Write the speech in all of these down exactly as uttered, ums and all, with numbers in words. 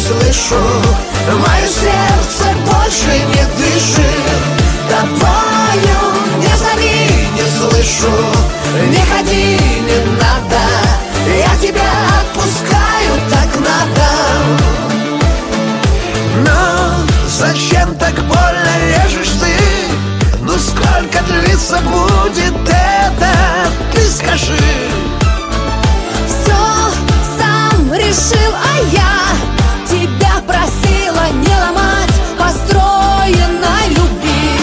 слышу, мое сердце больше не дышит. Тобою не зови, не слышу, не ходи, не надо, я тебя отпускаю, так надо. Но зачем так больно режешь ты? Ну сколько длиться будет это? Ты скажи. Все сам решил, а я тебя просила не ломать построенной любви.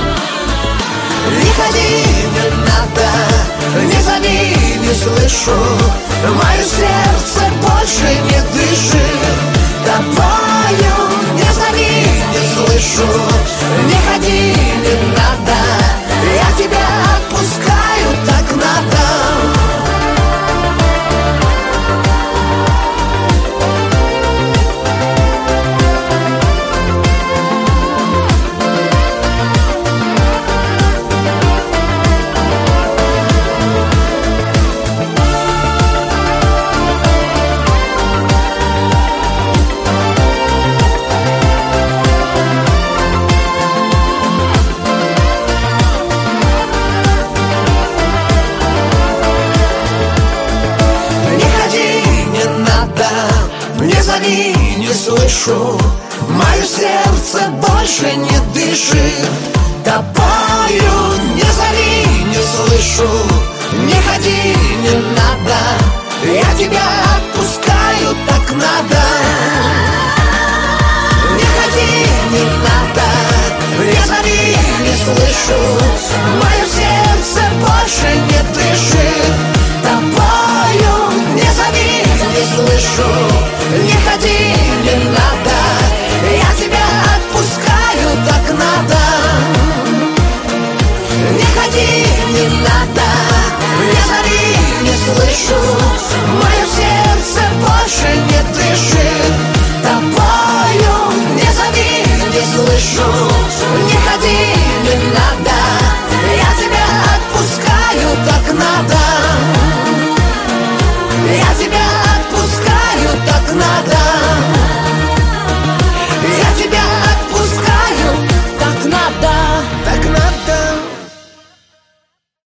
Не ходи, не надо, не зови, не слышу, мое сердце больше не дышит. Тобою не зови, не слышу, не ходи, не надо, я тебя отпускаю, так надо. Не зови, не слышу, мое сердце больше не дышит. Тобою не зови, не слышу, не ходи, не надо, я тебя отпускаю, так надо. Не ходи, не надо, не зови, не слышу, мое сердце больше не дышит.